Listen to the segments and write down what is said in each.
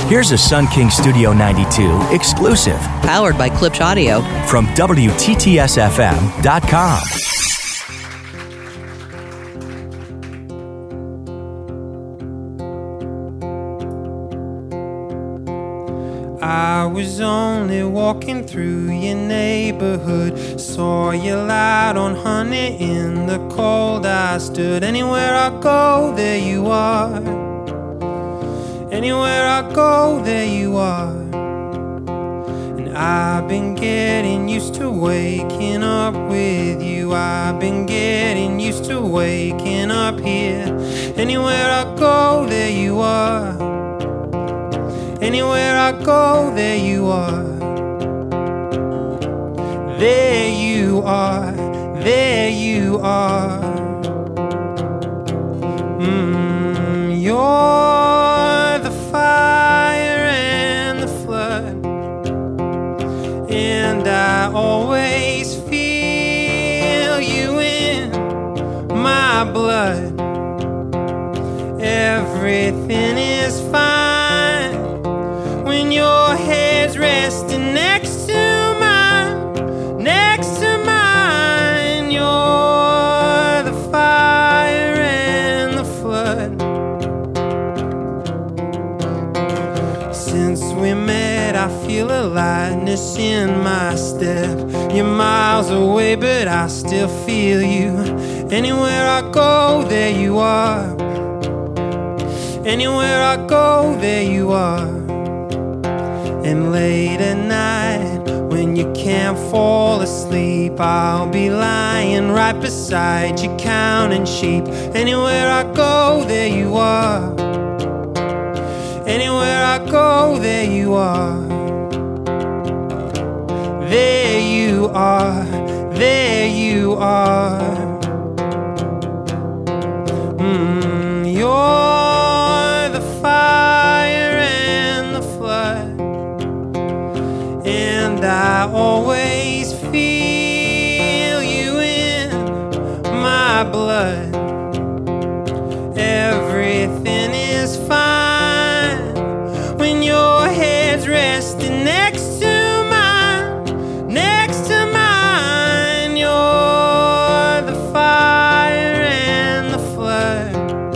Here's a Sun King Studio 92 exclusive Powered by Klipsch Audio. from WTTSFM.com. I was only walking through your neighborhood, saw your light on honey in the cold. I stood anywhere I go, there you are. Anywhere I go, there you are. And I've been getting used to waking up with you. I've been getting used to waking up here. Anywhere I go, there you are. Anywhere I go, there you are. There you are, there you are. You're the fire and the flood, and I always feel you in my blood. Everything is fine when your head's resting next to mine, next to mine. You're the fire and the flood. Since we met, I feel a lightness in my step. You're miles away, but I still feel you. Anywhere I go, there you are. Anywhere I go, there you are. And late at night, when you can't fall asleep, I'll be lying right beside you, counting sheep. Anywhere I go, there you are. Anywhere I go, there you are. There you are, there you are. You're the fire and the flood, and I always feel you in my blood. Everything is fine when your head's resting next to mine, next to mine. You're the fire and the flood.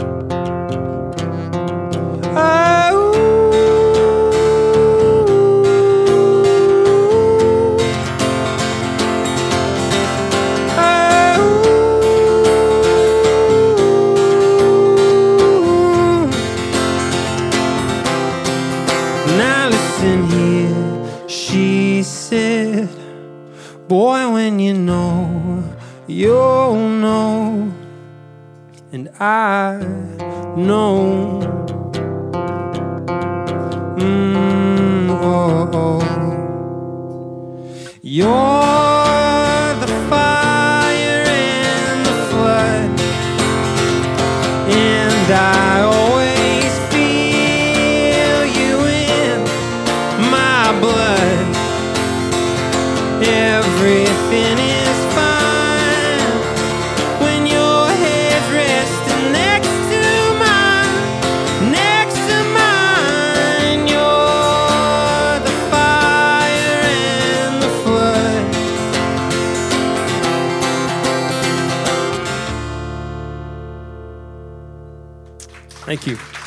Now listen here, she said, boy, when you know, you'll know. And I know. You're the fire and the flood, and I always feel you in my blood. Everything is fine when your head's resting next to mine, next to mine. You're the fire and the flood. Thank you.